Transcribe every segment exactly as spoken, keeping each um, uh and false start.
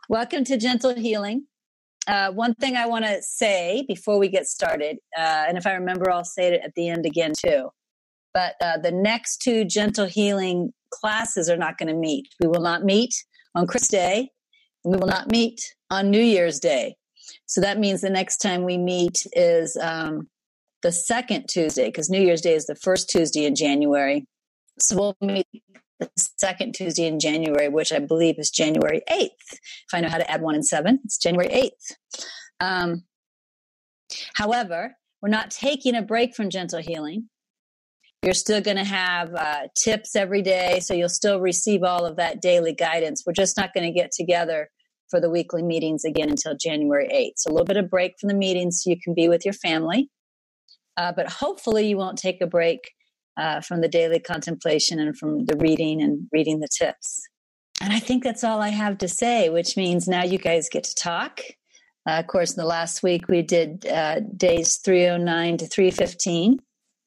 Welcome to Gentle Healing. Uh, one thing I want to say before we get started, uh, and if I remember, I'll say it at the end again too, but uh, the next two Gentle Healing classes are not going to meet. We will not meet on Christmas Day, and we will not meet on New Year's Day. So that means the next time we meet is um, the second Tuesday, because New Year's Day is the first Tuesday in January. So we'll meet the second Tuesday in January, which I believe is January eighth. If I know how to add one and seven, it's January eighth. Um, however, we're not taking a break from Gentle Healing. You're still going to have uh, tips every day, so you'll still receive all of that daily guidance. We're just not going to get together for the weekly meetings again until January eighth. So a little bit of break from the meetings so you can be with your family. Uh, but hopefully you won't take a break Uh, from the daily contemplation and from the reading and reading the tips. And I think that's all I have to say, which means now you guys get to talk. Uh, of course, in the last week, we did uh, days three oh nine to three fifteen.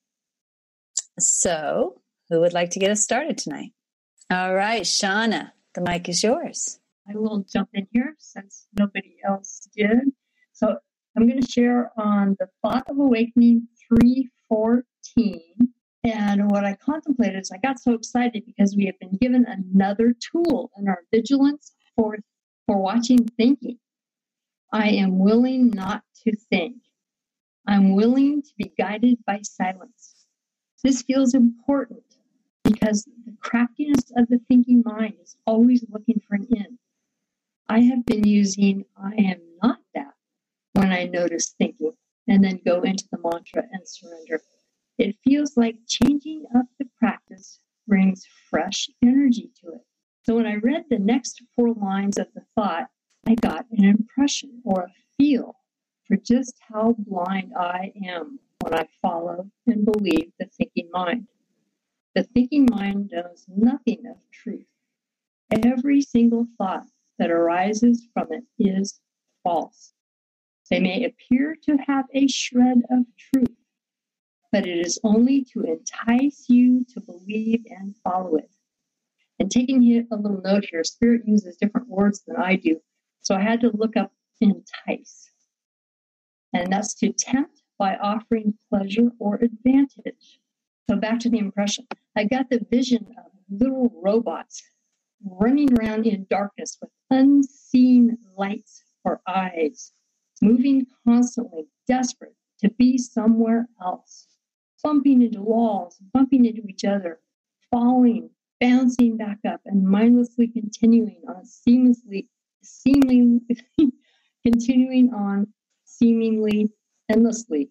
So who would like to get us started tonight? All right, Shauna, the mic is yours. I will jump in here since nobody else did. So I'm going to share on the Thought of Awakening three fourteen. And what I contemplated is I got so excited because we have been given another tool in our vigilance for, for watching thinking. I am willing not to think. I'm willing to be guided by silence. This feels important because the craftiness of the thinking mind is always looking for an end. I have been using I am not that when I notice thinking and then go into the mantra and surrender. It feels like changing up the practice brings fresh energy to it. So when I read the next four lines of the thought, I got an impression or a feel for just how blind I am when I follow and believe the thinking mind. The thinking mind knows nothing of truth. Every single thought that arises from it is false. They may appear to have a shred of truth, but it is only to entice you to believe and follow it. And taking a little note here, Spirit uses different words than I do, so I had to look up entice. And that's to tempt by offering pleasure or advantage. So back to the impression. I got the vision of little robots running around in darkness with unseen lights for eyes, moving constantly, desperate to be somewhere else. Bumping into walls, bumping into each other, falling, bouncing back up, and mindlessly continuing on seamlessly, seemingly, continuing on seemingly endlessly.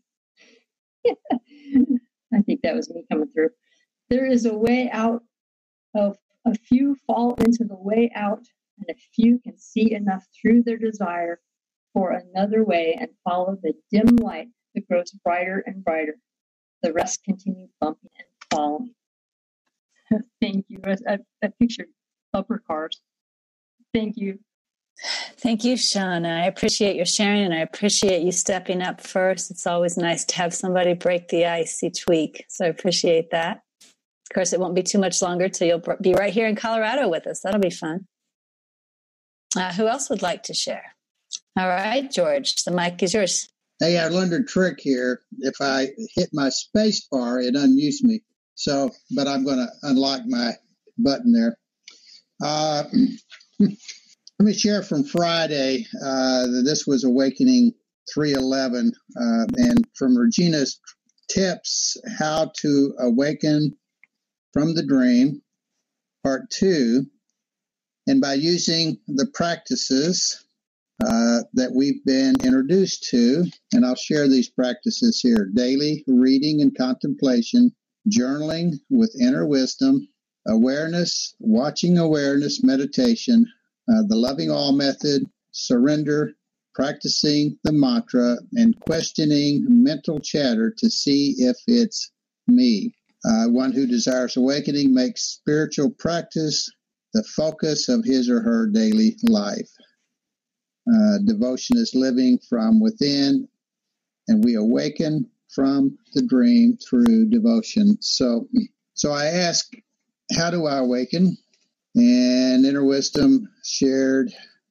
I think that was me coming through. There is a way out of a few fall into the way out, and a few can see enough through their desire for another way and follow the dim light that grows brighter and brighter. The rest continue bumping and falling. Thank you. I, I, I pictured upper cars. Thank you. Thank you, Shauna. I appreciate your sharing, and I appreciate you stepping up first. It's always nice to have somebody break the ice each week, so I appreciate that. Of course, it won't be too much longer till you'll be right here in Colorado with us. That'll be fun. Uh, who else would like to share? All right, George, the mic is yours. Hey, I learned a trick here. If I hit my space bar, it unmutes me. So, but I'm going to unlock my button there. Uh, let me share from Friday. Uh, this was Awakening three eleven, uh, and from Regina's tips, How to Awaken from the Dream, Part two. And by using the practices Uh, that we've been introduced to, and I'll share these practices here: daily reading and contemplation, journaling with inner wisdom, awareness, watching awareness meditation, uh, the loving all method, surrender, practicing the mantra, and questioning mental chatter to see if it's me. Uh, one who desires awakening makes spiritual practice the focus of his or her daily life. Uh, devotion is living from within, and we awaken from the dream through devotion. So, so I ask, how do I awaken? And Inner Wisdom shared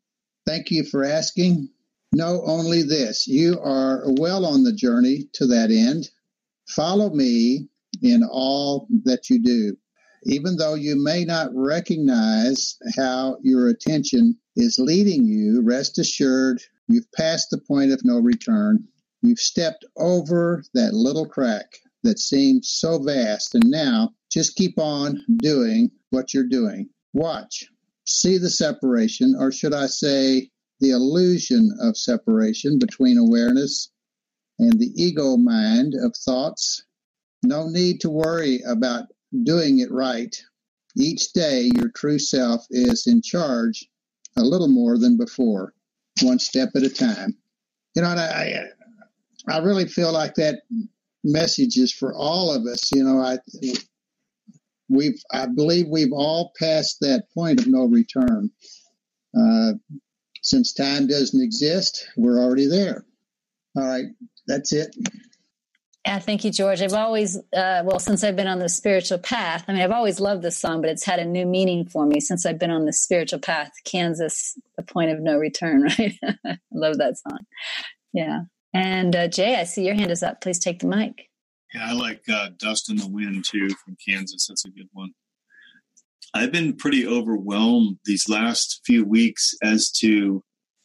Thank you for asking. Know only this, you are well on the journey to that end. Follow me in all that you do. Even though you may not recognize how your attention is leading you, rest assured you've passed the point of no return. You've stepped over that little crack that seemed so vast, and now just keep on doing what you're doing. Watch. See the separation, or should I say the illusion of separation between awareness and the ego mind of thoughts. No need to worry about doing it right. Each day, your true self is in charge a little more than before, one step at a time. You know, and I, I really feel like that message is for all of us. You know, I, we've, I believe we've all passed that point of no return. Uh, since time doesn't exist, we're already there. All right, that's it. Yeah, thank you, George. I've always, uh, well, since I've been on the spiritual path, I mean, I've always loved this song, but it's had a new meaning for me since I've been on the spiritual path. Kansas, the point of no return, right? I love that song. Yeah. And uh, Jay, I see your hand is up. Please take the mic. Yeah, I like uh, Dust in the Wind, too, from Kansas. That's a good one. I've been pretty overwhelmed these last few weeks as to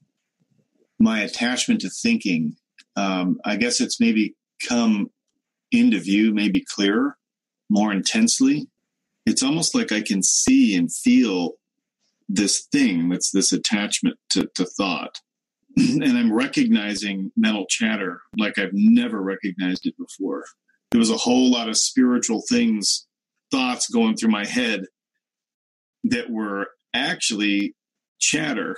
my attachment to thinking. Um, I guess it's maybe come into view, maybe clearer, more intensely. It's almost like I can see and feel this thing that's this attachment to, to thought. And I'm recognizing mental chatter like I've never recognized it before. There was a whole lot of spiritual things, thoughts going through my head that were actually chatter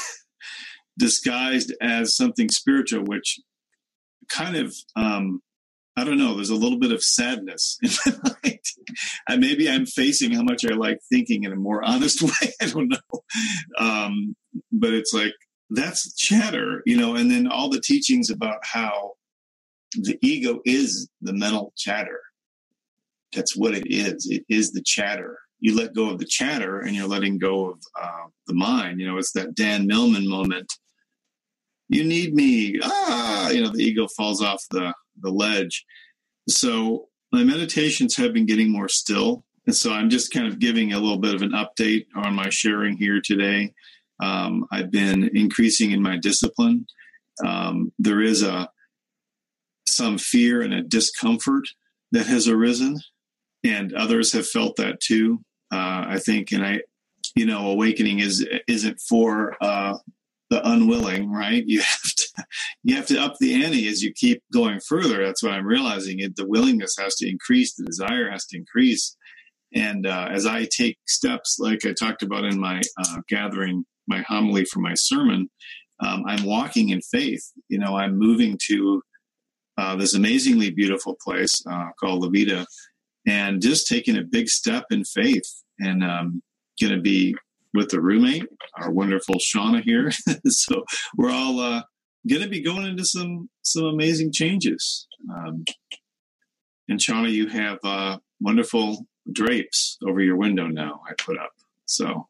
disguised as something spiritual, which kind of, um, I don't know, there's a little bit of sadness in my mind. And maybe I'm facing how much I like thinking in a more honest way. I don't know. Um, but it's like, that's chatter, you know, and then all the teachings about how the ego is the mental chatter. That's what it is. It is the chatter. You let go of the chatter and you're letting go of uh, the mind. You know, it's that Dan Millman moment. You need me. Ah, you know, the ego falls off the, the ledge. So my meditations have been getting more still. And so I'm just kind of giving a little bit of an update on my sharing here today. Um, I've been increasing in my discipline. Um, there is a some fear and a discomfort that has arisen, and others have felt that too. Uh, I think, and I, you know, awakening is isn't for uh, the unwilling, right? You have to you have to up the ante as you keep going further. That's what I'm realizing. It the willingness has to increase, the desire has to increase, and uh, as I take steps, like I talked about in my uh, gathering. My homily for my sermon, um, I'm walking in faith. You know, I'm moving to uh, this amazingly beautiful place uh, called La Vida, and just taking a big step in faith. And um, going to be with a roommate, our wonderful Shauna here. So we're all uh, going to be going into some some amazing changes. Um, and Shauna, you have uh, wonderful drapes over your window now. I put up so.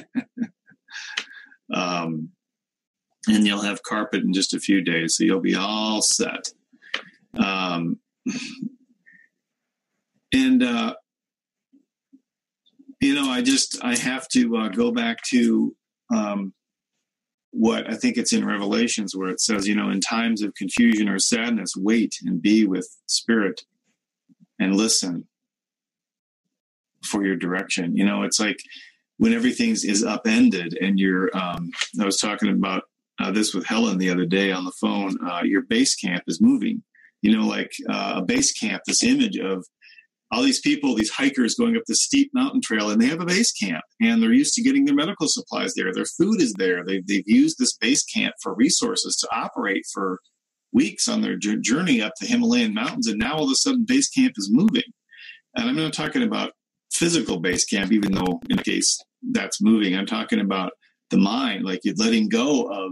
Um, and you'll have carpet in just a few days, so you'll be all set. Um, and, uh, you know, I just, I have to uh, go back to um, what I think it's in Revelations where it says, you know, in times of confusion or sadness, wait and be with spirit and listen for your direction. You know, it's like, when everything is upended and you're, um, I was talking about uh, this with Helen the other day on the phone, uh, your base camp is moving, you know, like uh, a base camp, this image of all these people, these hikers going up this steep mountain trail, and they have a base camp and they're used to getting their medical supplies there. Their food is there. They've, they've used this base camp for resources to operate for weeks on their journey up the Himalayan mountains. And now all of a sudden base camp is moving. And I'm not talking about physical base camp, even though in case that's moving. I'm talking about the mind, like you're letting go of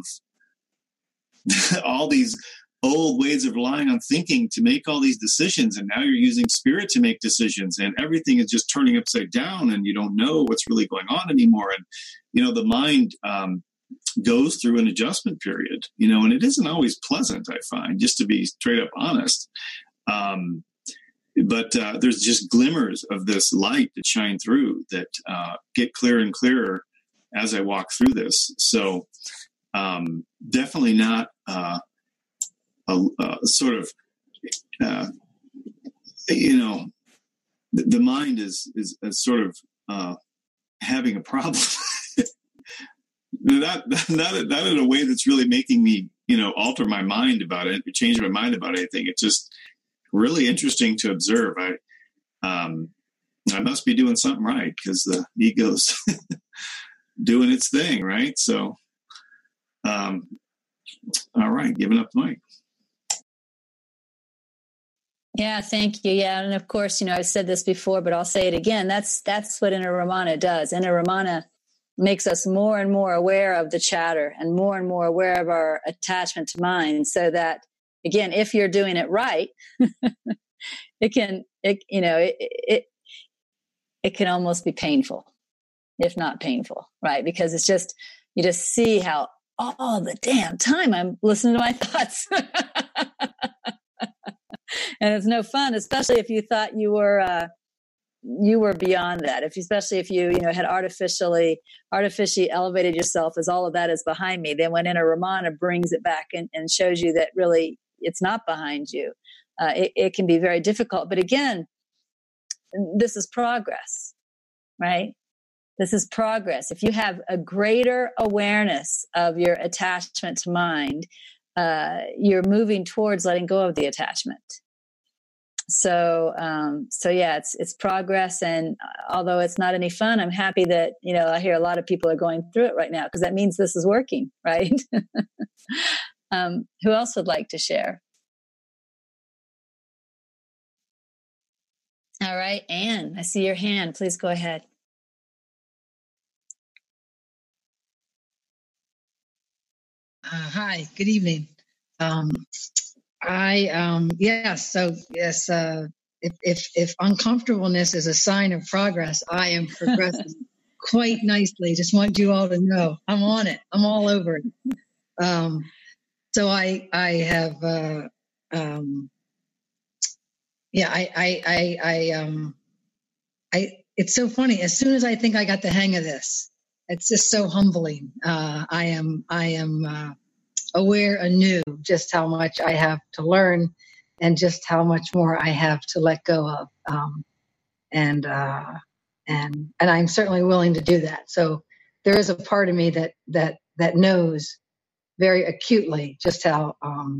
all these old ways of relying on thinking to make all these decisions. And now you're using spirit to make decisions and everything is just turning upside down and you don't know what's really going on anymore. And, you know, the mind, um, goes through an adjustment period, you know, and it isn't always pleasant, I find, just to be straight up honest. Um, but uh, there's just glimmers of this light that shine through that uh, get clearer and clearer as I walk through this. So um, definitely not uh, a, a sort of, uh, you know, the, the mind is, is, is sort of uh, having a problem. Not, not, not in a way that's really making me, you know, alter my mind about it, change my mind about anything. It's just really interesting to observe. I, um, I must be doing something right because the ego's doing its thing, right? So, um, all right, giving up the mic. Yeah, thank you. Yeah, and of course, you know, I've said this before, but I'll say it again. That's that's what Inner Ramana does. Inner Ramana makes us more and more aware of the chatter and more and more aware of our attachment to mind, so that, again, if you're doing it right, it can, it, you know, it, it, it can almost be painful, if not painful, right? Because it's just, you just see how all the damn time I'm listening to my thoughts. And it's no fun, especially if you thought you were, uh, you were beyond that. If, especially if you, you know, had artificially, artificially elevated yourself as all of that is behind me, then when Inner Ramana brings it back and, and shows you that really it's not behind you, uh, it, it can be very difficult. But again, this is progress, right? This is progress. If you have a greater awareness of your attachment to mind, uh, you're moving towards letting go of the attachment. So, um, so yeah, it's, it's progress. And although it's not any fun, I'm happy that, you know, I hear a lot of people are going through it right now, because that means this is working, right? um, who else would like to share? All right, Anne, I see your hand. Please go ahead. Uh, hi, good evening. Um, I, um, yes, so yes, uh, if, if, if uncomfortableness is a sign of progress, I am progressing quite nicely. Just want you all to know I'm on it. I'm all over it. Um, so I, I have, uh, um, yeah, I, I, I, I, um, I, it's so funny. As soon as I think I got the hang of this, it's just so humbling. Uh, I am, I am, uh, aware anew just how much I have to learn and just how much more I have to let go of. Um, and, uh, and, and I'm certainly willing to do that. So there is a part of me that, that, that knows very acutely just how, um,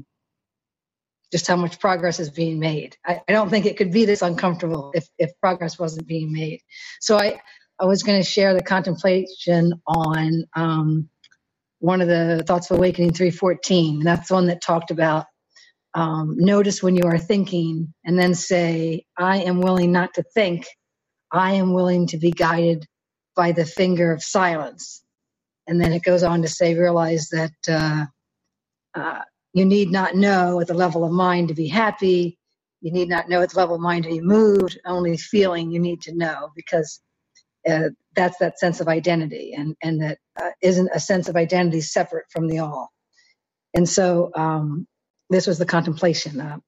just how much progress is being made. I, I don't think it could be this uncomfortable if, if progress wasn't being made. So I, I was going to share the contemplation on, um, one of the Thoughts of Awakening three fourteen. And that's the one that talked about um, notice when you are thinking and then say, I am willing not to think. I am willing to be guided by the finger of silence. And then it goes on to say, realize that uh, uh, you need not know at the level of mind to be happy. You need not know at the level of mind to be moved. Only feeling you need to know, because uh, that's that sense of identity, and, and that uh, isn't a sense of identity separate from the all. And so um, this was the contemplation. Uh,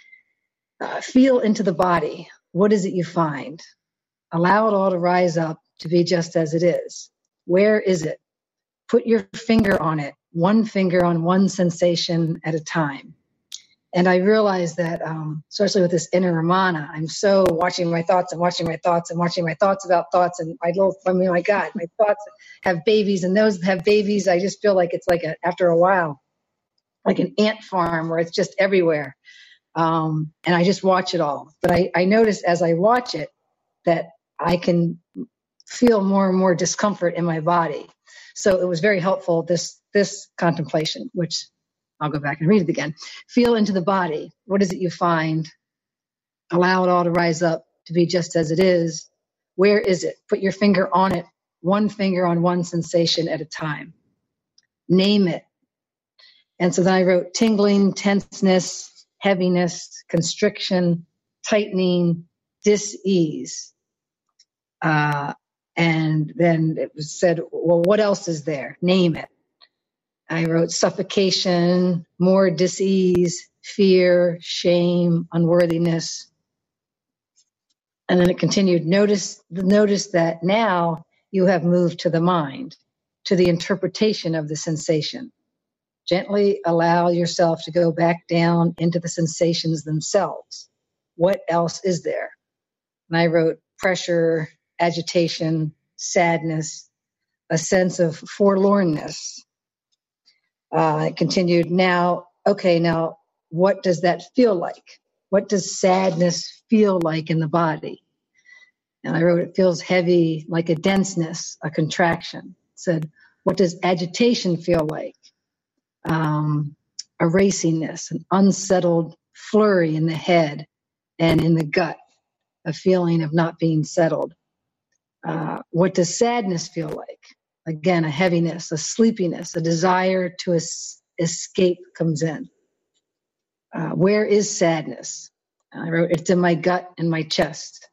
uh, feel into the body. What is it you find? Allow it all to rise up to be just as it is. Where is it? Put your finger on it, one finger on one sensation at a time. And I realized that, um, especially with this Inner Ramana, I'm so watching my thoughts and watching my thoughts and watching my thoughts about thoughts. And I little, I mean, my God, my thoughts have babies, and those that have babies, I just feel like it's like a, after a while, like an ant farm where it's just everywhere. Um, and I just watch it all. But I, I notice as I watch it that I can feel more and more discomfort in my body. So it was very helpful, this, this contemplation, which I'll go back and read it again. Feel into the body. What is it you find? Allow it all to rise up to be just as it is. Where is it? Put your finger on it, one finger on one sensation at a time. Name it. And so then I wrote tingling, tenseness, heaviness, constriction, tightening, dis-ease. Uh, and then it was said, well, what else is there? Name it. I wrote suffocation, more dis-ease, fear, shame, unworthiness. And then it continued, notice, notice that now you have moved to the mind, to the interpretation of the sensation. Gently allow yourself to go back down into the sensations themselves. What else is there? And I wrote pressure, agitation, sadness, a sense of forlornness. Uh, it continued, now, okay, now, what does that feel like? What does sadness feel like in the body? And I wrote, it feels heavy, like a denseness, a contraction. It said, what does agitation feel like? Um, a raciness, an unsettled flurry in the head and in the gut, a feeling of not being settled. Uh, what does sadness feel like? Again, a heaviness, a sleepiness, a desire to es- escape comes in. Uh, where is sadness? I wrote, it's in my gut and my chest.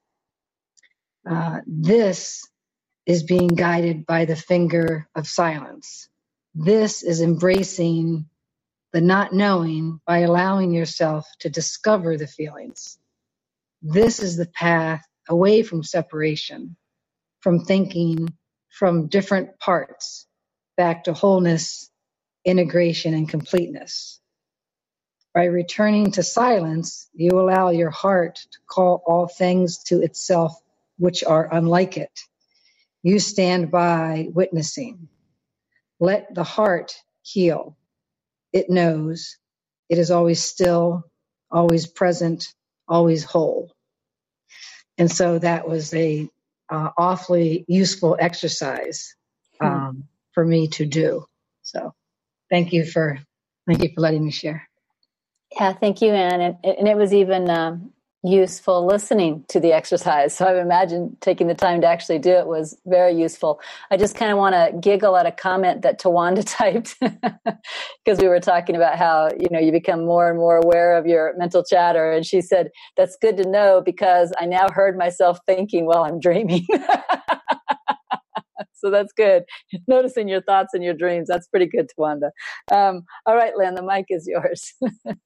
Uh, this is being guided by the finger of silence. This is embracing the not knowing by allowing yourself to discover the feelings. This is the path away from separation, from thinking, from different parts, back to wholeness, integration, and completeness. By returning to silence, you allow your heart to call all things to itself which are unlike it. You stand by witnessing. Let the heart heal. It knows. It is always still, always present, always whole. And so that was a uh, awfully useful exercise um, hmm. for me to do. So thank you for thank you for letting me share. Yeah, thank you, Anne. And, and it was even um, useful listening to the exercise. So I imagine taking the time to actually do it was very useful. I just kind of want to giggle at a comment that Tawanda typed because we were talking about how, you know, you become more and more aware of your mental chatter. And she said, that's good to know because I now heard myself thinking while I'm dreaming. So that's good. Noticing your thoughts and your dreams. That's pretty good, Tawanda. Um, all right, Lynn, the mic is yours.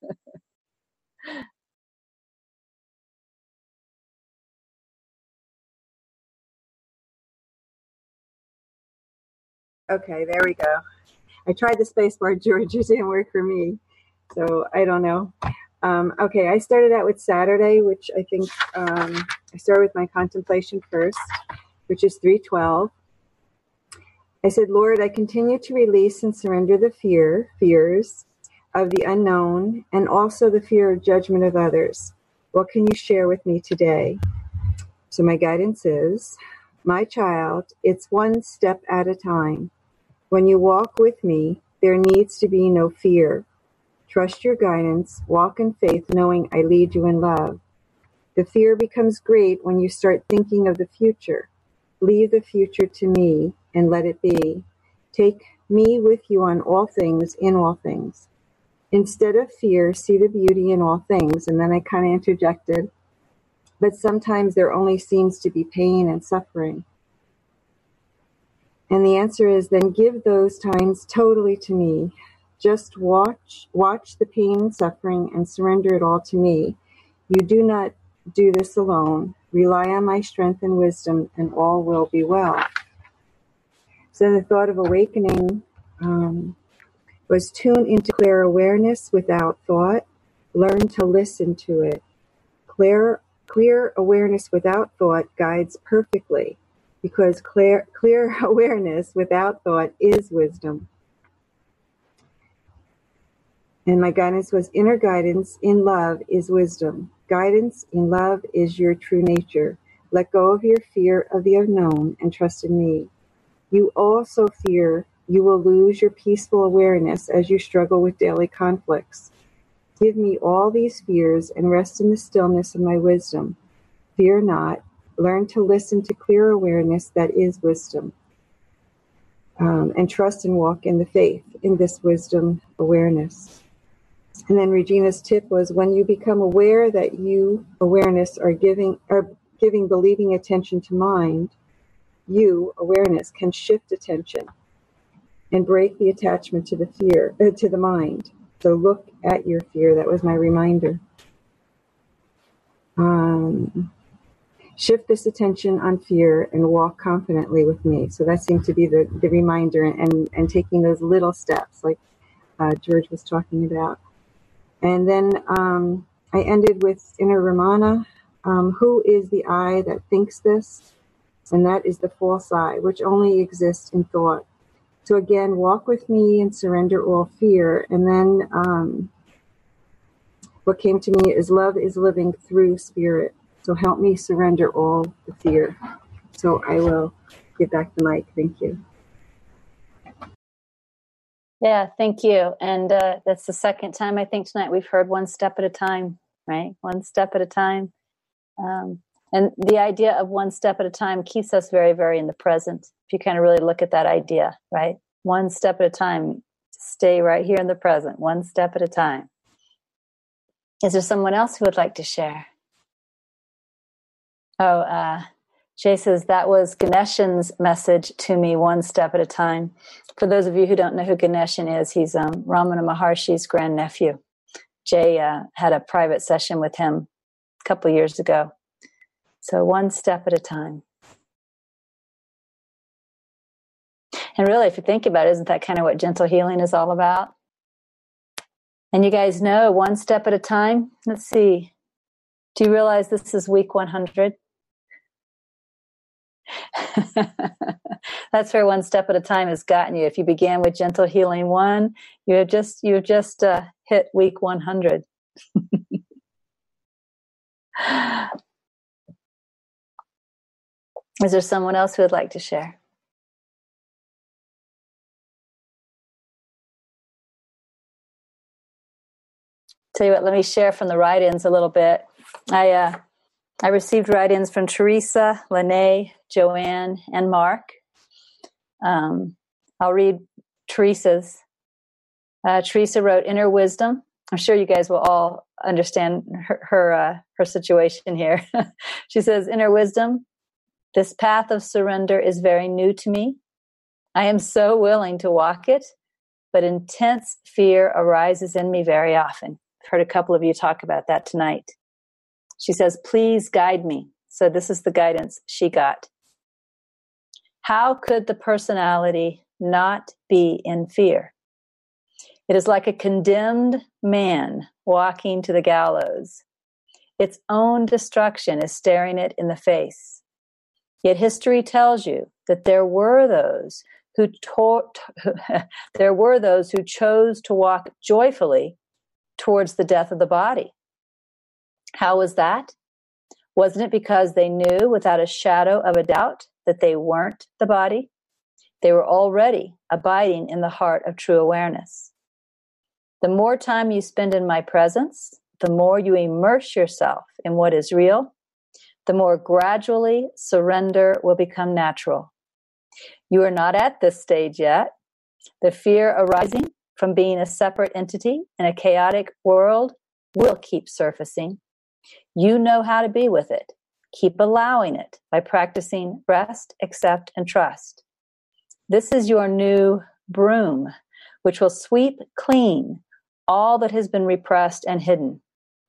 Okay, there we go. I tried the spacebar, George. It didn't work for me. So I don't know. Um, okay, I started out with Saturday, which I think um, I started with my contemplation first, which is three twelve. I said, Lord, I continue to release and surrender the fear, fears of the unknown, and also the fear of judgment of others. What can you share with me today? So my guidance is, my child, it's one step at a time. When you walk with me, there needs to be no fear. Trust your guidance, walk in faith, knowing I lead you in love. The fear becomes great when you start thinking of the future. Leave the future to me and let it be. Take me with you on all things, in all things. Instead of fear, see the beauty in all things. And then I kind of interjected, but sometimes there only seems to be pain and suffering. And the answer is then give those times totally to me. Just watch, watch the pain and suffering and surrender it all to me. You do not do this alone. Rely on my strength and wisdom, and all will be well. So the thought of awakening um, was tune into clear awareness without thought. Learn to listen to it. Clear, clear awareness without thought guides perfectly, because clear, clear awareness without thought is wisdom. And my guidance was inner guidance in love is wisdom. Guidance in love is your true nature. Let go of your fear of the unknown and trust in me. You also fear you will lose your peaceful awareness as you struggle with daily conflicts. Give me all these fears and rest in the stillness of my wisdom. Fear not. Learn to listen to clear awareness that is wisdom. Um, and trust and walk in the faith in this wisdom awareness. And then Regina's tip was when you become aware that you, awareness, are giving are giving believing attention to mind, you, awareness, can shift attention. and break the attachment to the fear, uh, to the mind. So look at your fear. That was my reminder. Um, shift this attention on fear and walk confidently with me. So that seemed to be the, the reminder, and, and taking those little steps like uh, George was talking about. And then um, I ended with Inner Ramana. Um, who is the I that thinks this? And that is the false I, which only exists in thought. So again, walk with me and surrender all fear. And then um, what came to me is love is living through spirit. So help me surrender all the fear. So I will give back the mic. Thank you. Yeah, thank you. And uh, that's the second time I think tonight we've heard one step at a time, right? One step at a time. Um, and the idea of one step at a time keeps us very, very in the present. If you kind of really look at that idea, right? One step at a time, stay right here in the present, one step at a time. Is there someone else who would like to share? Oh, uh, Jay says, that was Ganeshan's message to me, one step at a time. For those of you who don't know who Ganeshan is, he's um, Ramana Maharshi's grandnephew. Jay uh, had a private session with him a couple years ago. So one step at a time. And really, if you think about it, isn't that kind of what gentle healing is all about? And you guys know, one step at a time. Let's see. Do you realize this is week one hundred? That's where one step at a time has gotten you. If you began with gentle healing one, you have just you have just uh, hit week one hundred. Is there someone else who would like to share? Tell you what, let me share from the write-ins a little bit. I uh, I received write-ins from Teresa, Lene, Joanne, and Mark. Um, I'll read Teresa's. Uh, Teresa wrote, "Inner wisdom." I'm sure you guys will all understand her her, uh, her situation here. She says, "Inner wisdom. This path of surrender is very new to me. I am so willing to walk it, but intense fear arises in me very often." I've heard a couple of you talk about that tonight. She says, "Please guide me." So this is the guidance she got. How could the personality not be in fear? It is like a condemned man walking to the gallows. Its own destruction is staring it in the face. Yet history tells you that there were those who to- there were those who chose to walk joyfully towards the death of the body. How was that? Wasn't it because they knew without a shadow of a doubt that they weren't the body? They were already abiding in the heart of true awareness. The more time you spend in my presence, the more you immerse yourself in what is real, the more gradually surrender will become natural. You are not at this stage yet. The fear arising from being a separate entity in a chaotic world will keep surfacing. You know how to be with it. Keep allowing it by practicing rest, accept, and trust. This is your new broom, which will sweep clean all that has been repressed and hidden.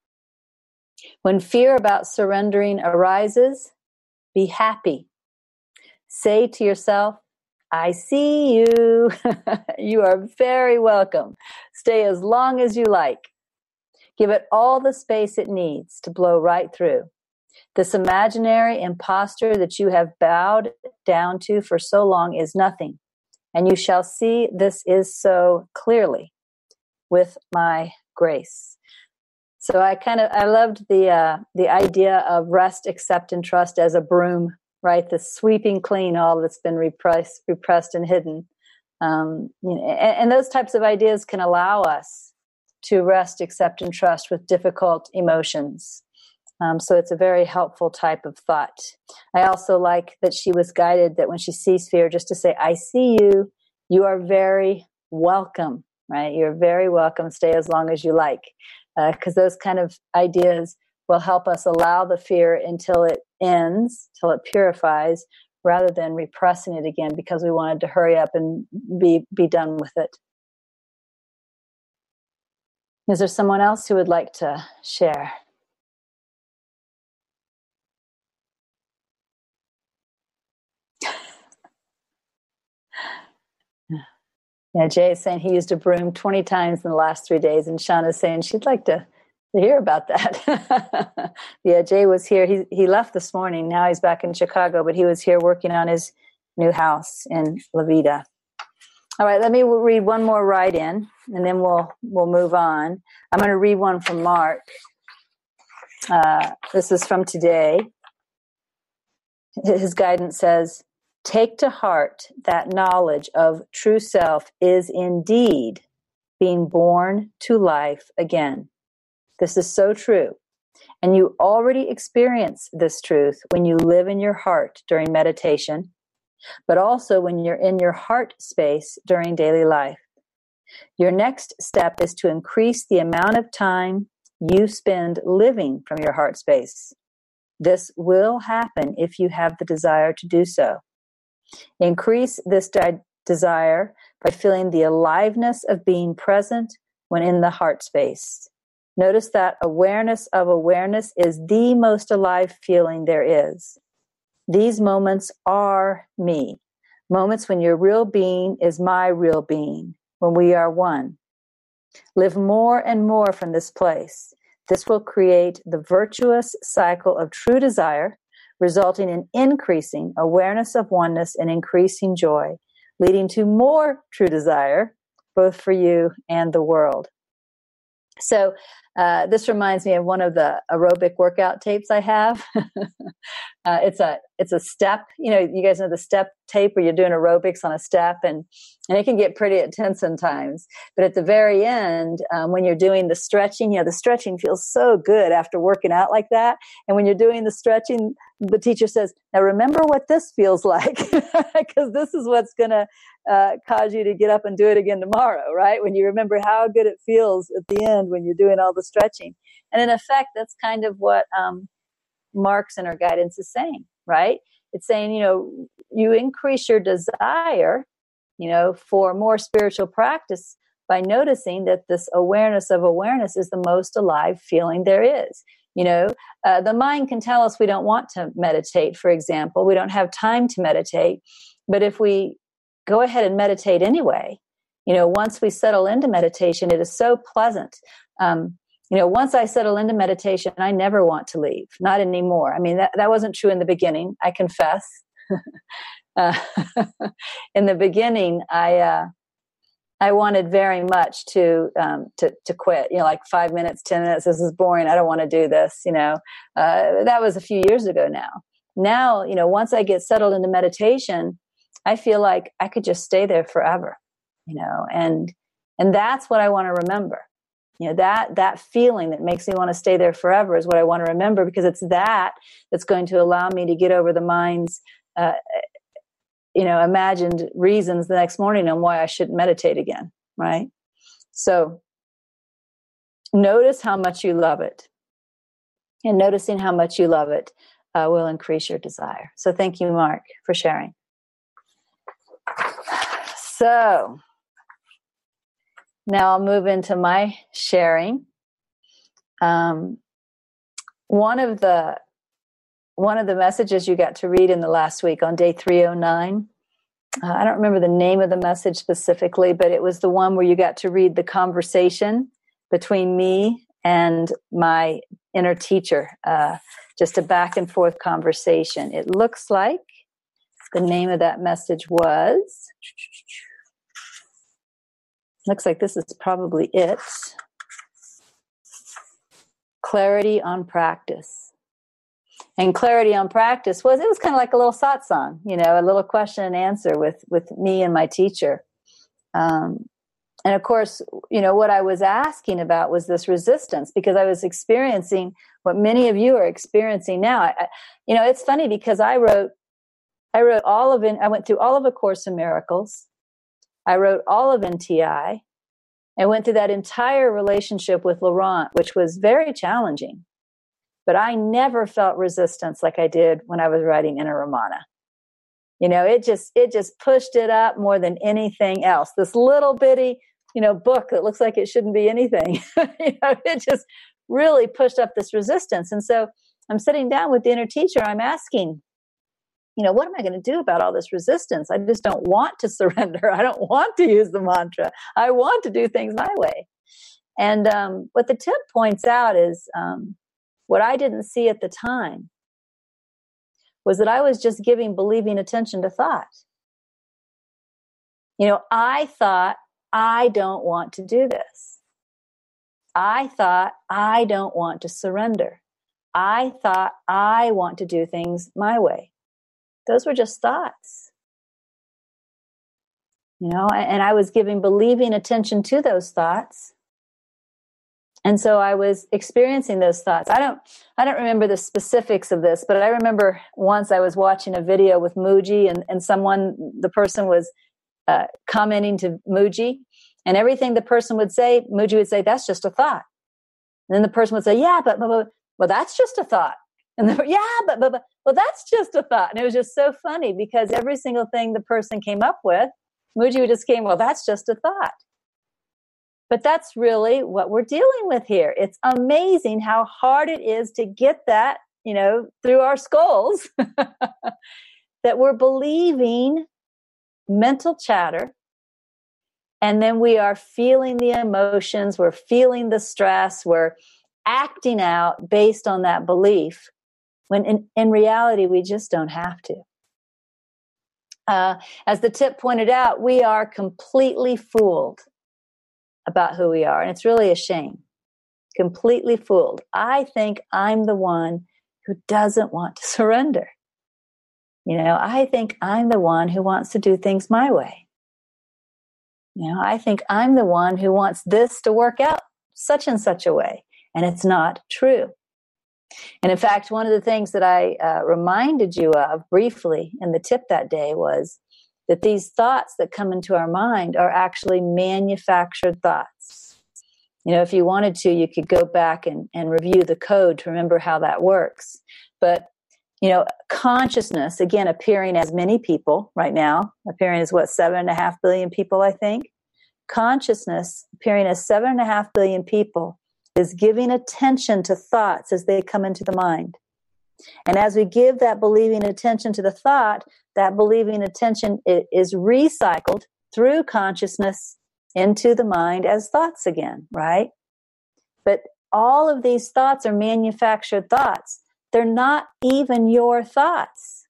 When fear about surrendering arises, be happy. Say to yourself, I see you. You are very welcome. Stay as long as you like. Give it all the space it needs to blow right through. This imaginary imposter that you have bowed down to for so long is nothing, and you shall see this is so clearly with my grace. So I kind of I loved the uh, the idea of rest, accept, and trust as a broom, right? The sweeping clean all that's been repressed, repressed and hidden. Um, you know, and, and those types of ideas can allow us to rest, accept, and trust with difficult emotions. Um, so it's a very helpful type of thought. I also like that she was guided that when she sees fear, just to say, I see you. You are very welcome, right? You're very welcome. Stay as long as you like. Because uh, those kind of ideas will help us allow the fear until it ends, till it purifies, rather than repressing it again because we wanted to hurry up and be, be done with it. Is there someone else who would like to share? Yeah, Jay is saying he used a broom twenty times in the last three days, and Shauna's saying she'd like to, to hear about that. Yeah, Jay was here. He he left this morning. Now he's back in Chicago, but he was here working on his new house in La Vida. All right, let me read one more write-in, and then we'll we'll move on. I'm going to read one from Mark. Uh, this is from today. His guidance says, "Take to heart that knowledge of true self is indeed being born to life again. This is so true. And you already experience this truth when you live in your heart during meditation, but also when you're in your heart space during daily life. Your next step is to increase the amount of time you spend living from your heart space. This will happen if you have the desire to do so. Increase this di- desire by feeling the aliveness of being present when in the heart space. Notice that awareness of awareness is the most alive feeling there is. These moments are me. Moments when your real being is my real being, when we are one. Live more and more from this place. This will create the virtuous cycle of true desire, resulting in increasing awareness of oneness and increasing joy, leading to more true desire, both for you and the world." So uh, this reminds me of one of the aerobic workout tapes I have. uh, it's a it's a step. You know, you guys know the step tape where you're doing aerobics on a step, and and it can get pretty intense sometimes. But at the very end, um, when you're doing the stretching, you know, the stretching feels so good after working out like that. And when you're doing the stretching, the teacher says, "Now remember what this feels like," because this is what's going to uh, cause you to get up and do it again tomorrow, right? When you remember how good it feels at the end when you're doing all the stretching. And in effect, that's kind of what um, Mark's inner guidance is saying, right? It's saying, you know, you increase your desire, you know, for more spiritual practice by noticing that this awareness of awareness is the most alive feeling there is. You know, uh, the mind can tell us we don't want to meditate, for example. We don't have time to meditate. But if we go ahead and meditate anyway, you know, once we settle into meditation, it is so pleasant. Um, you know, once I settle into meditation, I never want to leave, not anymore. I mean, that, that wasn't true in the beginning, I confess. uh, in the beginning, I... Uh, I wanted very much to, um, to, to quit, you know, like five minutes, ten minutes. This is boring. I don't want to do this. You know, uh, that was a few years ago now. Now, you know, once I get settled into meditation, I feel like I could just stay there forever, you know, and, and that's what I want to remember. You know, that, that feeling that makes me want to stay there forever is what I want to remember, because it's that that's going to allow me to get over the mind's, uh, you know, imagined reasons the next morning on why I shouldn't meditate again, right? So notice how much you love it. And noticing how much you love it uh, will increase your desire. So thank you, Mark, for sharing. So now I'll move into my sharing. Um, one of the One of the messages you got to read in the last week on day three oh nine, uh, I don't remember the name of the message specifically, but it was the one where you got to read the conversation between me and my inner teacher, uh, just a back and forth conversation. It looks like the name of that message was, looks like this is probably it, Clarity on Practice. And clarity on practice was, it was kind of like a little satsang, you know, a little question and answer with, with me and my teacher. Um, and of course, you know, what I was asking about was this resistance, because I was experiencing what many of you are experiencing now. I, I, you know, it's funny because I wrote, I wrote all of, in, I went through all of A Course in Miracles. I wrote all of N T I. I went through that entire relationship with Laurent, which was very challenging. But I never felt resistance like I did when I was writing Inner Ramana. You know, it just, it just pushed it up more than anything else. This little bitty, you know, book that looks like it shouldn't be anything, you know, it just really pushed up this resistance. And so I'm sitting down with the inner teacher. I'm asking, you know, what am I going to do about all this resistance? I just don't want to surrender. I don't want to use the mantra. I want to do things my way. And um, what the tip points out is um, what I didn't see at the time was that I was just giving believing attention to thought. You know, I thought, I don't want to do this. I thought, I don't want to surrender. I thought, I want to do things my way. Those were just thoughts. You know, and I was giving believing attention to those thoughts. And so I was experiencing those thoughts. I don't, I don't remember the specifics of this, but I remember once I was watching a video with Mooji, and, and someone, the person was uh, commenting to Mooji, and everything the person would say, Mooji would say, that's just a thought. And then the person would say, yeah, but, but, but well, that's just a thought. And the, yeah, but, but, but, well, that's just a thought. And it was just so funny because every single thing the person came up with, Mooji just came, well, that's just a thought. But that's really what we're dealing with here. It's amazing how hard it is to get that, you know, through our skulls, that we're believing mental chatter. And then we are feeling the emotions, we're feeling the stress, we're acting out based on that belief, when in, in reality, we just don't have to. Uh, as the tip pointed out, we are completely fooled about who we are. And it's really a shame. Completely fooled. I think I'm the one who doesn't want to surrender. You know, I think I'm the one who wants to do things my way. You know, I think I'm the one who wants this to work out such and such a way. And it's not true. And in fact, one of the things that I uh, reminded you of briefly in the tip that day was that these thoughts that come into our mind are actually manufactured thoughts. You know, if you wanted to, you could go back and, and review the code to remember how that works. But, you know, consciousness, again, appearing as many people right now, appearing as what, seven and a half billion people, I think. Consciousness appearing as seven and a half billion people is giving attention to thoughts as they come into the mind. And as we give that believing attention to the thought, that believing attention is recycled through consciousness into the mind as thoughts again, right? But all of these thoughts are manufactured thoughts. They're not even your thoughts.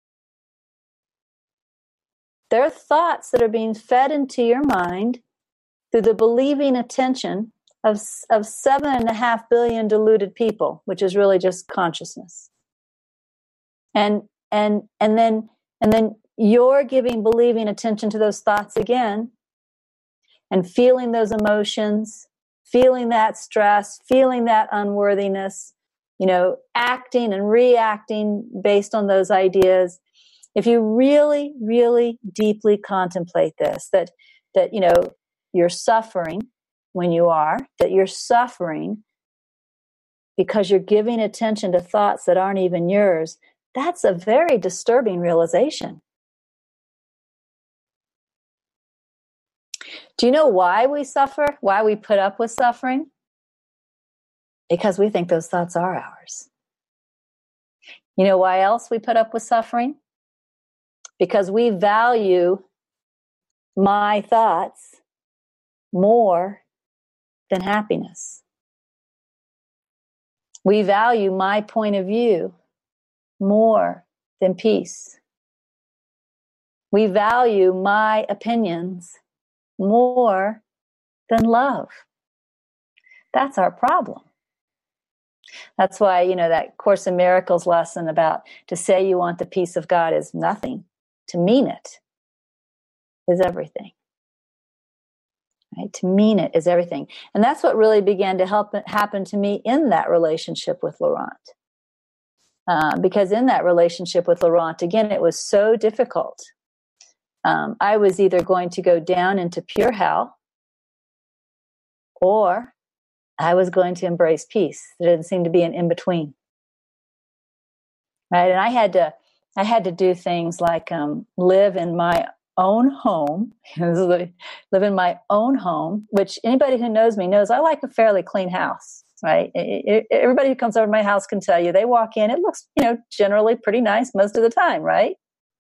They're thoughts that are being fed into your mind through the believing attention of, of seven and a half billion deluded people, which is really just consciousness. And and and then and then you're giving believing attention to those thoughts again, and feeling those emotions, feeling that stress, feeling that unworthiness, you know, acting and reacting based on those ideas. If you really, really deeply contemplate this, that that you know you're suffering when you are, that you're suffering because you're giving attention to thoughts that aren't even yours, that's a very disturbing realization. Do you know why we suffer? Why we put up with suffering? Because we think those thoughts are ours. You know why else we put up with suffering? Because we value my thoughts more than happiness. We value my point of view more than peace. We value my opinions more than love. That's our problem. That's why, you know, that Course in Miracles lesson about to say you want the peace of God is nothing. To mean it is everything. Right? To mean it is everything. And that's what really began to help happen to me in that relationship with Laurent. Uh, because in that relationship with Laurent, again, it was so difficult. Um, I was either going to go down into pure hell, or I was going to embrace peace. There didn't seem to be an in-between. Right? And I had to I had to do things like um, live in my own home, live in my own home, which anybody who knows me knows I like a fairly clean house, right? It, it, everybody who comes over to my house can tell you, they walk in, it looks, you know, generally pretty nice most of the time, right?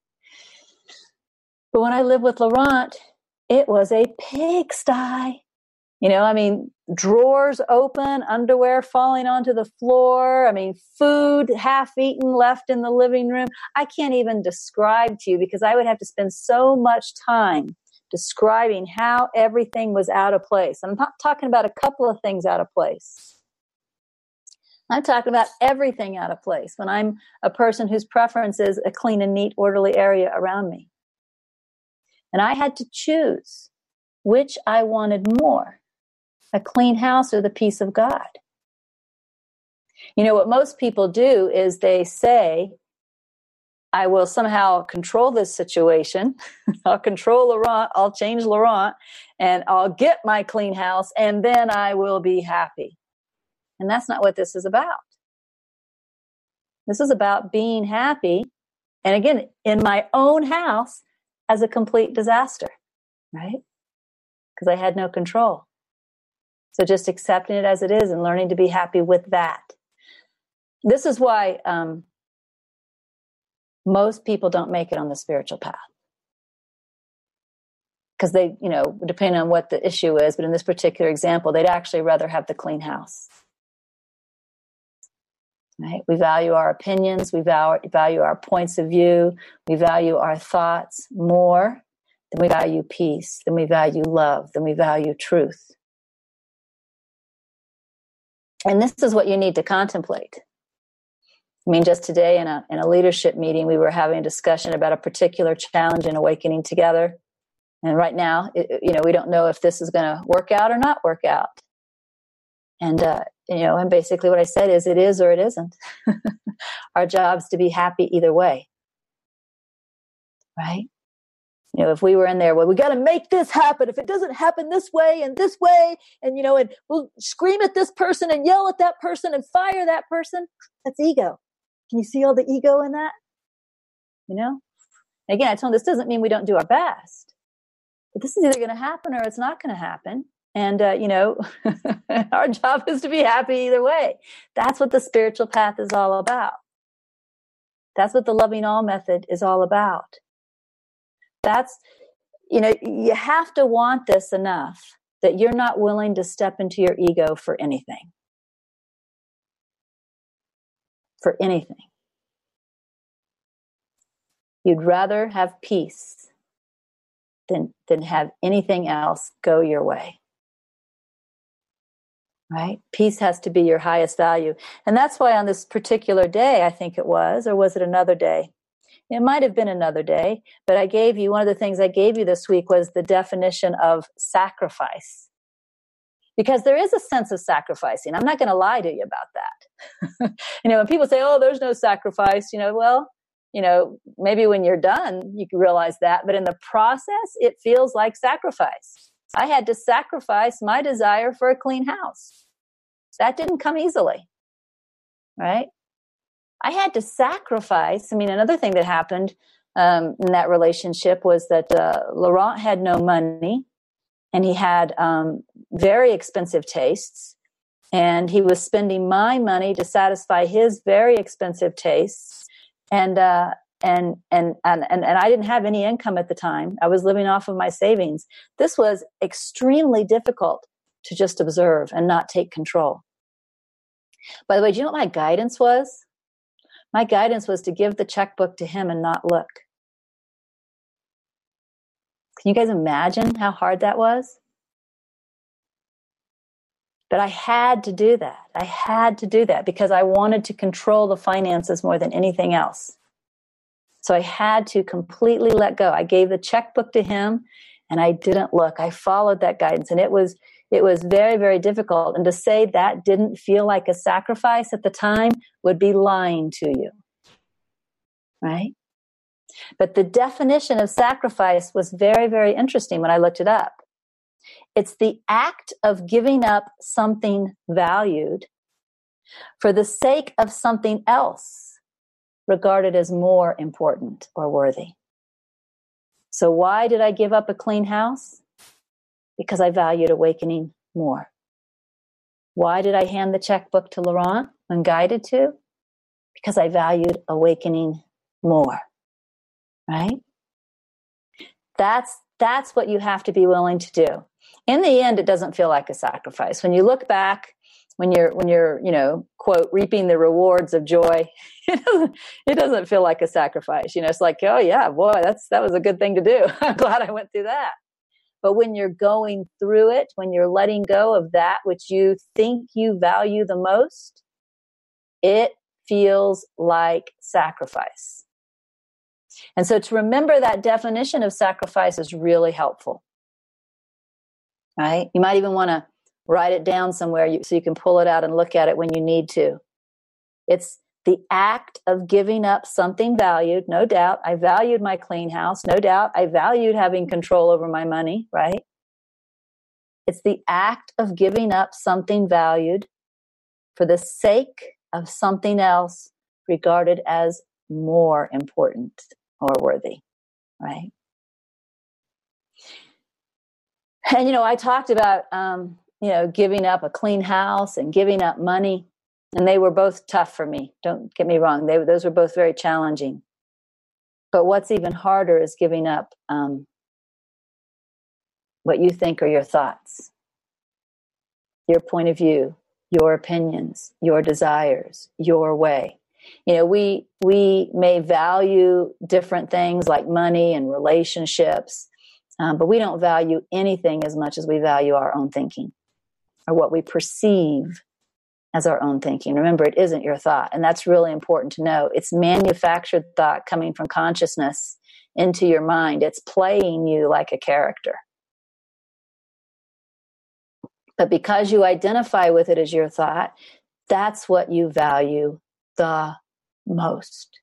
But when I lived with Laurent, it was a pigsty. You know, I mean, drawers open, underwear falling onto the floor. I mean, food half eaten left in the living room. I can't even describe to you because I would have to spend so much time describing how everything was out of place. I'm not talking about a couple of things out of place. I'm talking about everything out of place when I'm a person whose preference is a clean and neat, orderly area around me. And I had to choose which I wanted more. A clean house or the peace of God. You know, what most people do is they say, I will somehow control this situation. I'll control Laurent. I'll change Laurent and I'll get my clean house and then I will be happy. And that's not what this is about. This is about being happy. And again, in my own house as a complete disaster, right? Because I had no control. So just accepting it as it is and learning to be happy with that. This is why um, most people don't make it on the spiritual path. Because they, you know, depending on what the issue is, but in this particular example, they'd actually rather have the clean house. Right? We value our opinions. We value, value our points of view. We value our thoughts more than we value peace, than we value love, than we value truth. And this is what you need to contemplate. I mean, just today in a in a leadership meeting, we were having a discussion about a particular challenge in Awakening Together. And right now, it, you know, we don't know if this is going to work out or not work out. And, uh, you know, and basically what I said is it is or it isn't. Our job's to be happy either way. Right? You know, if we were in there, well, we got to make this happen. If it doesn't happen this way and this way, and, you know, and we'll scream at this person and yell at that person and fire that person, that's ego. Can you see all the ego in that? You know? And again, I told them this doesn't mean we don't do our best. But this is either going to happen or it's not going to happen. And, uh, you know, our job is to be happy either way. That's what the spiritual path is all about. That's what the Loving All method is all about. That's, you know, you have to want this enough that you're not willing to step into your ego for anything. For anything. You'd rather have peace than, than have anything else go your way. Right? Peace has to be your highest value. And that's why on this particular day, I think it was, or was it another day? It might have been another day, but I gave you, one of the things I gave you this week was the definition of sacrifice. Because there is a sense of sacrificing. I'm not going to lie to you about that. You know, when people say, oh, there's no sacrifice, you know, well, you know, maybe when you're done, you can realize that. But in the process, it feels like sacrifice. I had to sacrifice my desire for a clean house. That didn't come easily, right? I had to sacrifice. I mean, another thing that happened um, in that relationship was that uh, Laurent had no money and he had um, very expensive tastes, and he was spending my money to satisfy his very expensive tastes. And, uh, and, and, and, and, and I didn't have any income at the time. I was living off of my savings. This was extremely difficult to just observe and not take control. By the way, do you know what my guidance was? My guidance was to give the checkbook to him and not look. Can you guys imagine how hard that was? But I had to do that. I had to do that because I wanted to control the finances more than anything else. So I had to completely let go. I gave the checkbook to him and I didn't look. I followed that guidance, and it was It was very, very difficult. And to say that didn't feel like a sacrifice at the time would be lying to you. Right? But the definition of sacrifice was very, very interesting when I looked it up. It's the act of giving up something valued for the sake of something else regarded as more important or worthy. So why did I give up a clean house? Because I valued awakening more. Why did I hand the checkbook to Laurent when guided to? Because I valued awakening more, right? That's, that's what you have to be willing to do. In the end, it doesn't feel like a sacrifice. When you look back, when you're, when you're, you know, quote, reaping the rewards of joy, it doesn't, it doesn't feel like a sacrifice. You know, it's like, oh yeah, boy, that's, that was a good thing to do. I'm glad I went through that. But when you're going through it, when you're letting go of that which you think you value the most, it feels like sacrifice. And so to remember that definition of sacrifice is really helpful, right? You might even want to write it down somewhere so you can pull it out and look at it when you need to. It's the act of giving up something valued. No doubt, I valued my clean house. No doubt, I valued having control over my money, right? It's the act of giving up something valued for the sake of something else regarded as more important or worthy, right? And, you know, I talked about, um, you know, giving up a clean house and giving up money. And they were both tough for me. Don't get me wrong. They, those were both very challenging. But what's even harder is giving up um, what you think are your thoughts, your point of view, your opinions, your desires, your way. You know, we we may value different things like money and relationships, um, but we don't value anything as much as we value our own thinking or what we perceive as our own thinking. Remember, it isn't your thought. And that's really important to know. It's manufactured thought coming from consciousness into your mind. It's playing you like a character. But because you identify with it as your thought, that's what you value the most.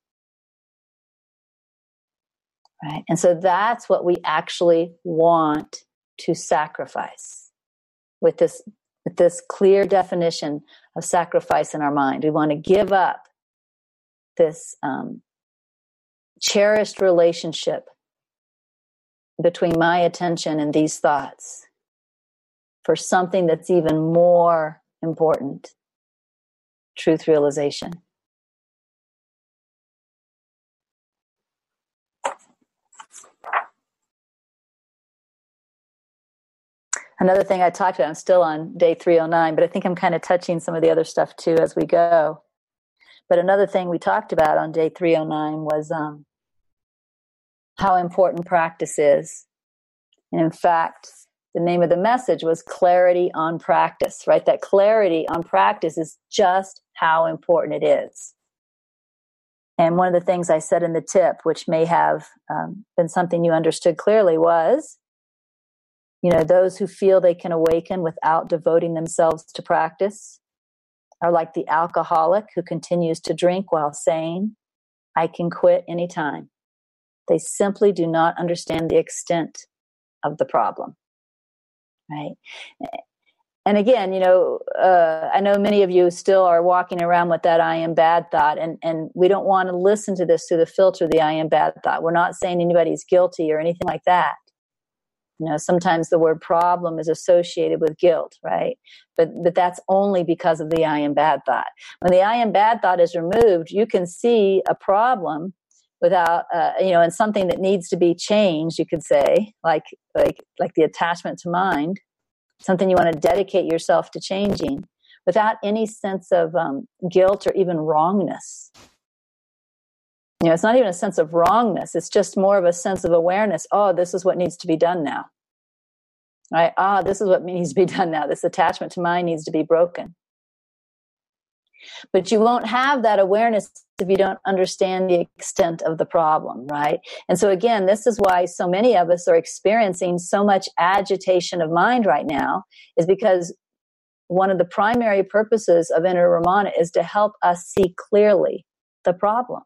Right? And so that's what we actually want to sacrifice with this with this clear definition of sacrifice in our mind. We want to give up this um, cherished relationship between my attention and these thoughts for something that's even more important, truth realization. Another thing I talked about, I'm still on day three oh nine, but I think I'm kind of touching some of the other stuff too as we go. But another thing we talked about on day three oh nine was um, how important practice is. And in fact, the name of the message was clarity on practice, right? That clarity on practice is just how important it is. And one of the things I said in the tip, which may have um, been something you understood clearly, was, you know, those who feel they can awaken without devoting themselves to practice are like the alcoholic who continues to drink while saying, I can quit anytime. They simply do not understand the extent of the problem, right? And again, you know, uh, I know many of you still are walking around with that I am bad thought, and, and we don't want to listen to this through the filter of the I am bad thought. We're not saying anybody's guilty or anything like that. You know, sometimes the word problem is associated with guilt, right? But but that's only because of the I am bad thought. When the I am bad thought is removed, you can see a problem without, uh, you know, and something that needs to be changed, you could say, like like like the attachment to mind, something you want to dedicate yourself to changing without any sense of um, guilt or even wrongness. You know, it's not even a sense of wrongness. It's just more of a sense of awareness. Oh, this is what needs to be done now. Right? Ah, this is what needs to be done now. This attachment to mind needs to be broken. But you won't have that awareness if you don't understand the extent of the problem, right? And so again, this is why so many of us are experiencing so much agitation of mind right now, is because one of the primary purposes of Inner Ramana is to help us see clearly the problem.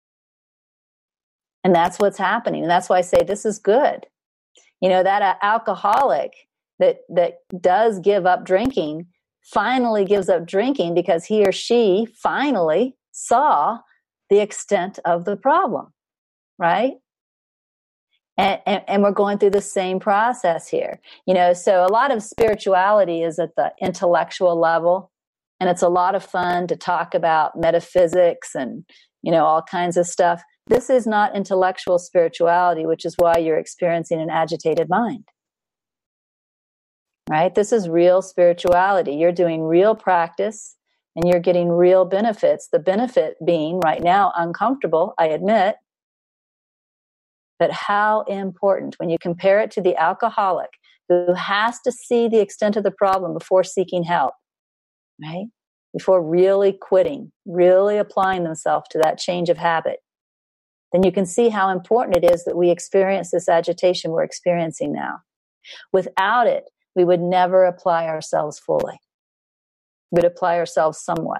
And that's what's happening. And that's why I say this is good. You know, that uh, alcoholic that, that does give up drinking finally gives up drinking because he or she finally saw the extent of the problem, right? And, and, and we're going through the same process here. You know, so a lot of spirituality is at the intellectual level, and it's a lot of fun to talk about metaphysics and, you know, all kinds of stuff. This is not intellectual spirituality, which is why you're experiencing an agitated mind. Right? This is real spirituality. You're doing real practice and you're getting real benefits. The benefit being right now uncomfortable, I admit, but how important when you compare it to the alcoholic who has to see the extent of the problem before seeking help, right? Before really quitting, really applying themselves to that change of habit. Then you can see how important it is that we experience this agitation we're experiencing now. Without it, we would never apply ourselves fully. We'd apply ourselves somewhat.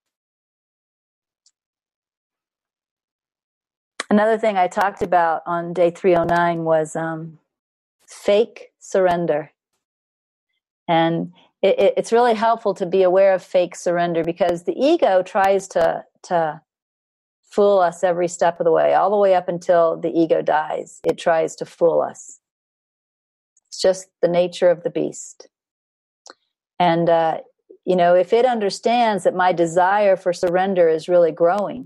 Another thing I talked about on day three oh nine was um, fake surrender. And it, it, it's really helpful to be aware of fake surrender because the ego tries to, to fool us every step of the way, all the way up until the ego dies. It tries to fool us. It's just the nature of the beast. And, uh, you know, if it understands that my desire for surrender is really growing,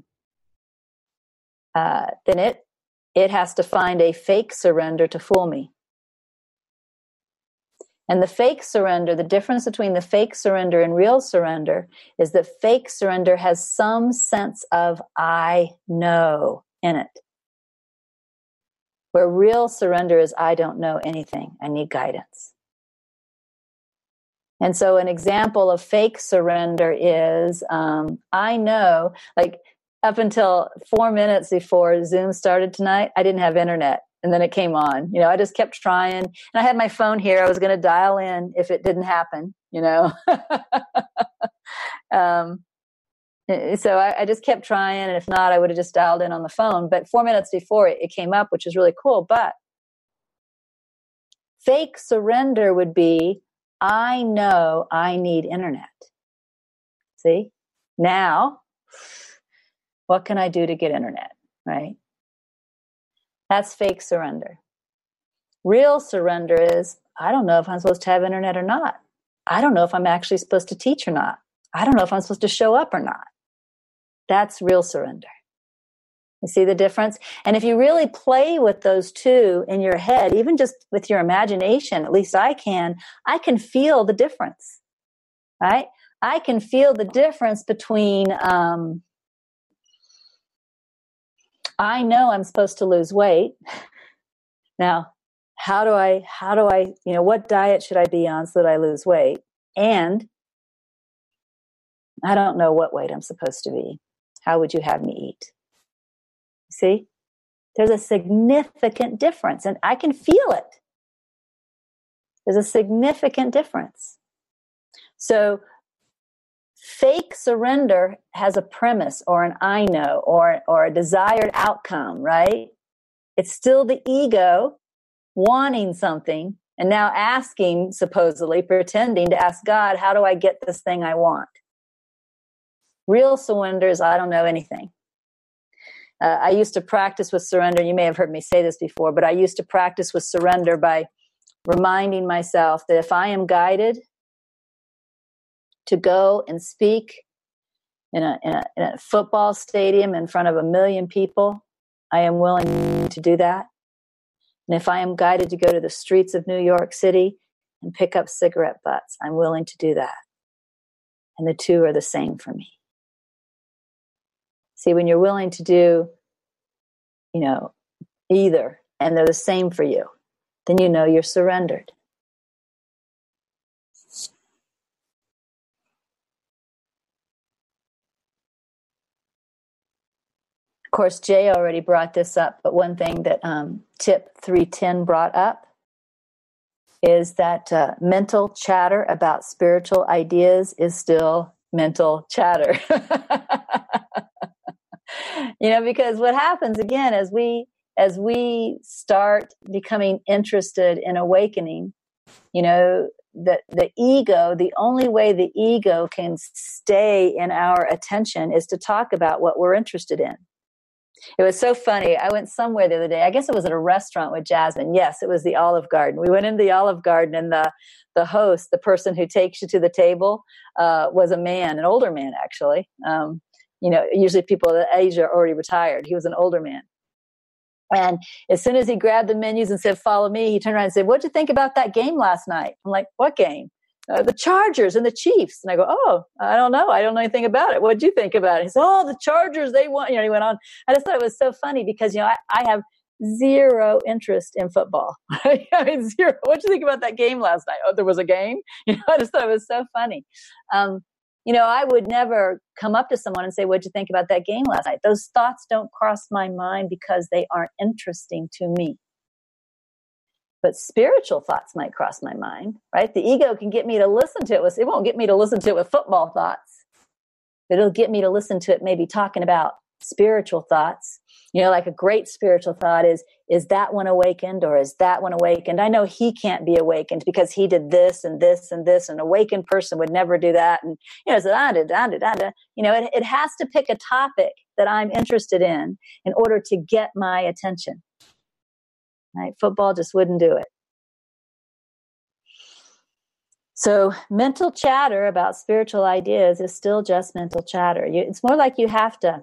uh, then it it has to find a fake surrender to fool me. And the fake surrender, the difference between the fake surrender and real surrender is that fake surrender has some sense of I know in it. Where real surrender is, I don't know anything. I need guidance. And so an example of fake surrender is, um, I know, like up until four minutes before Zoom started tonight, I didn't have internet. And then it came on. You know, I just kept trying. And I had my phone here. I was going to dial in if it didn't happen, you know. um So I, I just kept trying, and if not, I would have just dialed in on the phone. But four minutes before it, it came up, which was really cool. But fake surrender would be, I know I need internet. See? Now, what can I do to get internet, right? That's fake surrender. Real surrender is, I don't know if I'm supposed to have internet or not. I don't know if I'm actually supposed to teach or not. I don't know if I'm supposed to show up or not. That's real surrender. You see the difference? And if you really play with those two in your head, even just with your imagination, at least I can, I can feel the difference, right? I can feel the difference between, um, I know I'm supposed to lose weight. Now, how do I, how do I, you know, what diet should I be on so that I lose weight? And I don't know what weight I'm supposed to be. How would you have me eat? See? There's a significant difference, and I can feel it. There's a significant difference. So fake surrender has a premise or an I know or, or a desired outcome, right? It's still the ego wanting something and now asking, supposedly, pretending to ask God, how do I get this thing I want? Real surrender is, I don't know anything. Uh, I used to practice with surrender. You may have heard me say this before, but I used to practice with surrender by reminding myself that if I am guided to go and speak in a, in a, in a football stadium in front of a million people, I am willing to do that. And if I am guided to go to the streets of New York City and pick up cigarette butts, I'm willing to do that. And the two are the same for me. See, when you're willing to do, you know, either, and they're the same for you, then you know you're surrendered. Of course, Jay already brought this up, but one thing that um, tip three ten brought up is that uh, mental chatter about spiritual ideas is still mental chatter. You know, because what happens again as we as we start becoming interested in awakening, you know, the the ego, the only way the ego can stay in our attention is to talk about what we're interested in. It was so funny. I went somewhere the other day. I guess it was at a restaurant with Jasmine. Yes, it was the Olive Garden. We went into the Olive Garden, and the the host, the person who takes you to the table, uh, was a man, an older man, actually. Um, you know, usually people at that age are already retired. He was an older man. And as soon as he grabbed the menus and said, follow me, he turned around and said, what'd you think about that game last night? I'm like, what game? Uh, the Chargers and the Chiefs. And I go, oh, I don't know. I don't know anything about it. What'd you think about it? He said, oh, the Chargers, they won. You know, he went on. I just thought it was so funny because, you know, I, I have zero interest in football. I mean, zero. What'd you think about that game last night? Oh, there was a game? You know, I just thought it was so funny. Um, you know, I would never come up to someone and say, what'd you think about that game last night? Those thoughts don't cross my mind because they aren't interesting to me. But spiritual thoughts might cross my mind, right? The ego can get me to listen to it. With, it won't get me to listen to it with football thoughts, but it'll get me to listen to it maybe talking about spiritual thoughts. You know, like a great spiritual thought is, is that one awakened or is that one awakened? I know he can't be awakened because he did this and this and this. An awakened person would never do that. And, you know, so da, da, da, da, da. You know, it, it has to pick a topic that I'm interested in in order to get my attention. Right? Football just wouldn't do it. So mental chatter about spiritual ideas is still just mental chatter. You, it's more like you have to,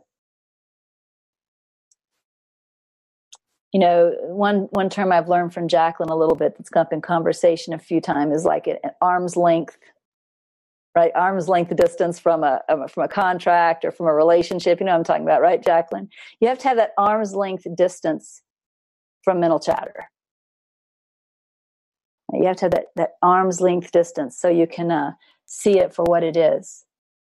you know, one one term I've learned from Jacqueline a little bit that's come up in conversation a few times is like an arm's length, right? Arm's length distance from a from a contract or from a relationship. You know what I'm talking about, right, Jacqueline? You have to have that arm's length distance from mental chatter. You have to have that, that arm's length distance so you can uh, see it for what it is.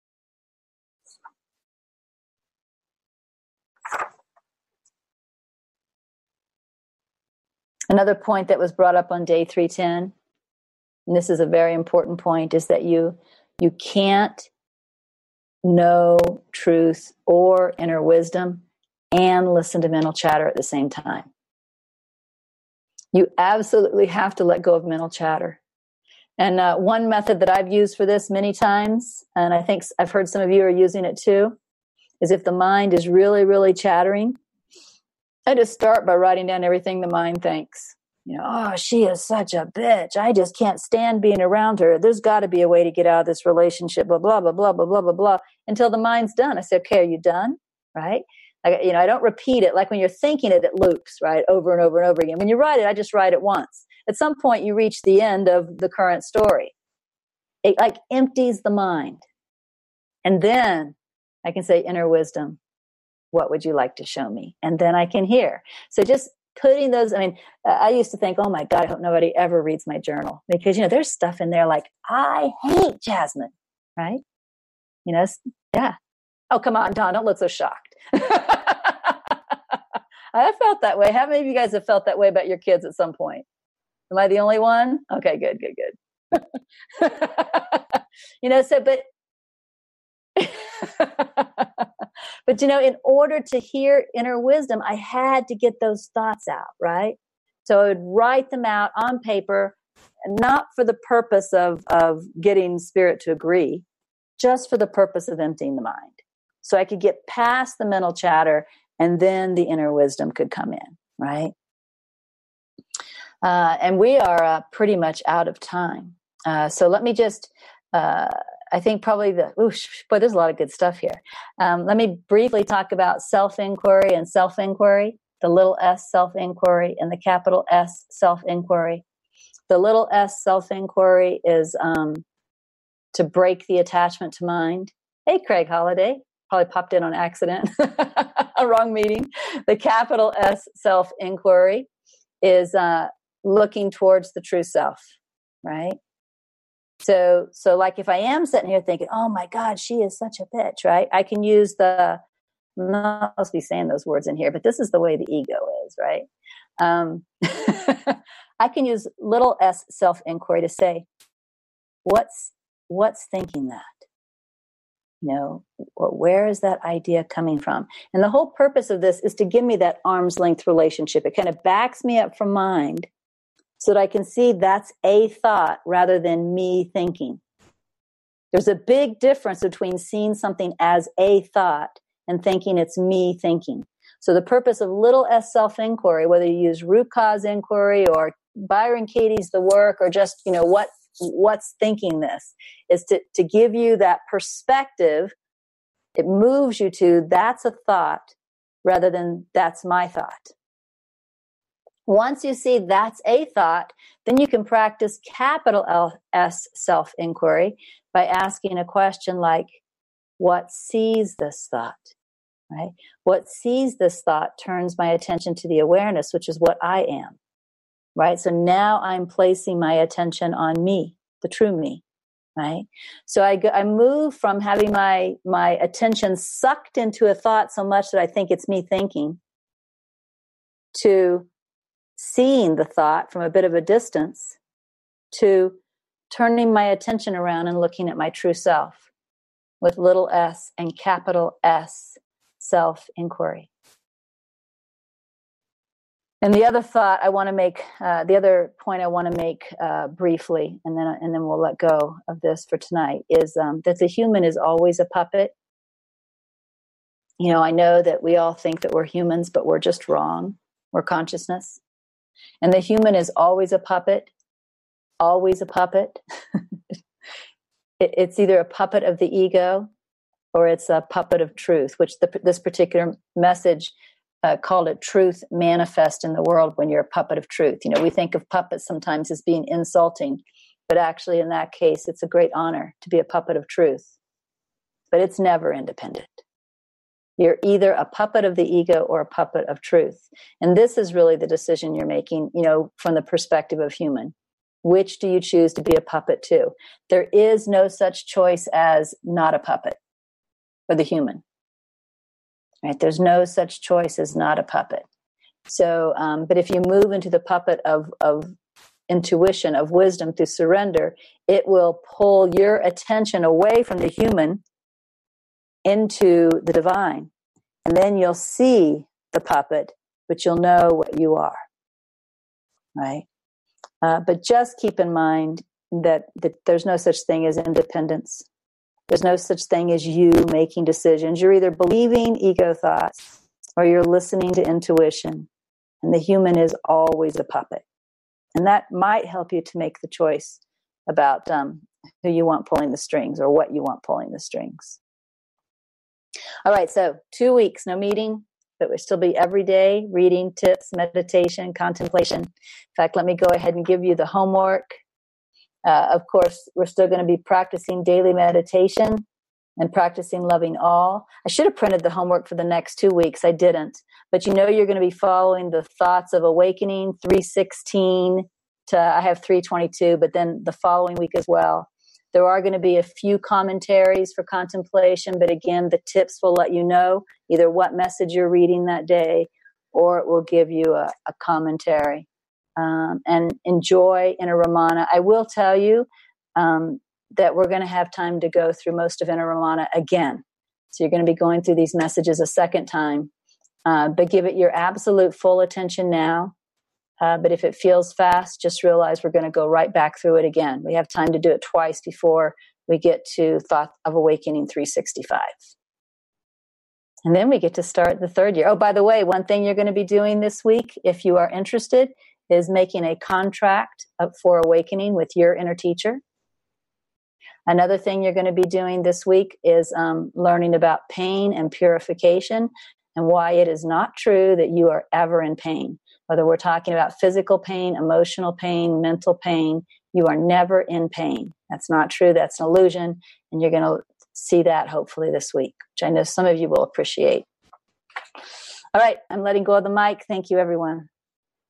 Another point that was brought up on day three ten, and this is a very important point, is that you you can't know truth or inner wisdom and listen to mental chatter at the same time. You absolutely have to let go of mental chatter. And uh, one method that I've used for this many times, and I think I've heard some of you are using it too, is if the mind is really, really chattering, I just start by writing down everything the mind thinks. You know, oh, she is such a bitch. I just can't stand being around her. There's got to be a way to get out of this relationship, blah, blah, blah, blah, blah, blah, blah, blah, until the mind's done. I say, okay, are you done? Right? I, you know, I don't repeat it. Like when you're thinking it, it loops, right, over and over and over again. When you write it, I just write it once. At some point, you reach the end of the current story. It like empties the mind. And then I can say, inner wisdom, what would you like to show me? And then I can hear. So just putting those, I mean, uh, I used to think, oh my God, I hope nobody ever reads my journal. Because, you know, there's stuff in there like, I hate Jasmine, right? You know, yeah. Oh, come on, Don, don't look so shocked. I felt that way. How many of you guys have felt that way about your kids at some point? Am I the only one? Okay, good, good, good. You know, so, but, but, you know, in order to hear inner wisdom, I had to get those thoughts out, right? So I would write them out on paper, not for the purpose of, of getting spirit to agree, just for the purpose of emptying the mind. So I could get past the mental chatter and then the inner wisdom could come in, right? Uh, and we are uh, pretty much out of time. Uh, so let me just, uh, I think probably the, oosh, but there's a lot of good stuff here. Um, let me briefly talk about self-inquiry and self-inquiry, the little s self-inquiry and the capital S self-inquiry. The little s self-inquiry is um, to break the attachment to mind. Hey, Craig Holiday. Probably popped in on accident. A wrong meeting. The capital S self-inquiry is uh, looking towards the true self, right? So, so like if I am sitting here thinking, oh my God, she is such a bitch, right? I can use the, I'm not supposed to be saying those words in here, but this is the way the ego is, right? Um, I can use little s self-inquiry to say, what's, what's thinking that? You know, or where is that idea coming from? And the whole purpose of this is to give me that arm's length relationship. It kind of backs me up from mind so that I can see that's a thought rather than me thinking. There's a big difference between seeing something as a thought and thinking it's me thinking. So the purpose of little s self-inquiry, whether you use root cause inquiry or Byron Katie's The Work, or just, you know, what what's thinking this, is to, to give you that perspective. It moves you to, that's a thought, rather than that's my thought. Once you see that's a thought, then you can practice capital L S self-inquiry by asking a question like, what sees this thought? Right? What sees this thought turns my attention to the awareness, which is what I am. Right? So now I'm placing my attention on me, the true me. Right? So I, go, I move from having my, my attention sucked into a thought so much that I think it's me thinking, to seeing the thought from a bit of a distance, to turning my attention around and looking at my true self with little s and capital S self-inquiry. And the other thought I want to make, uh, the other point I want to make uh, briefly, and then and then we'll let go of this for tonight, is um, that the human is always a puppet. You know, I know that we all think that we're humans, but we're just wrong. We're consciousness. And the human is always a puppet, always a puppet. it, it's either a puppet of the ego or it's a puppet of truth, which the, this particular message uh, called it truth manifest in the world when you're a puppet of truth. You know, we think of puppets sometimes as being insulting, but actually in that case, it's a great honor to be a puppet of truth. But it's never independent. You're either a puppet of the ego or a puppet of truth. And this is really the decision you're making, you know, from the perspective of human. Which do you choose to be a puppet to? There is no such choice as not a puppet for the human. Right? There's no such choice as not a puppet. So, um, but if you move into the puppet of, of intuition, of wisdom through surrender, it will pull your attention away from the human into the divine. And then you'll see the puppet, but you'll know what you are. Right? Uh, but just keep in mind that, that there's no such thing as independence. There's no such thing as you making decisions. You're either believing ego thoughts or you're listening to intuition. And the human is always a puppet. And that might help you to make the choice about um, who you want pulling the strings or what you want pulling the strings. All right, so two weeks, no meeting, but we'll still be every day, reading, tips, meditation, contemplation. In fact, let me go ahead and give you the homework. Uh, of course, we're still going to be practicing daily meditation and practicing loving all. I should have printed the homework for the next two weeks. I didn't. But you know you're going to be following the thoughts of awakening, three sixteen to, I have three twenty-two, but then the following week as well. There are going to be a few commentaries for contemplation, but again, the tips will let you know either what message you're reading that day, or it will give you a, a commentary. Um, and enjoy Inner Ramana. I will tell you um, that we're going to have time to go through most of Inner Ramana again. So you're going to be going through these messages a second time, uh, but give it your absolute full attention now. Uh, but if it feels fast, just realize we're going to go right back through it again. We have time to do it twice before we get to Thought of Awakening three sixty-five. And then we get to start the third year. Oh, by the way, one thing you're going to be doing this week, if you are interested, is making a contract for awakening with your inner teacher. Another thing you're going to be doing this week is um, learning about pain and purification and why it is not true that you are ever in pain. Whether we're talking about physical pain, emotional pain, mental pain, you are never in pain. That's not true. That's an illusion. And you're going to see that hopefully this week, which I know some of you will appreciate. All right. I'm letting go of the mic. Thank you, everyone.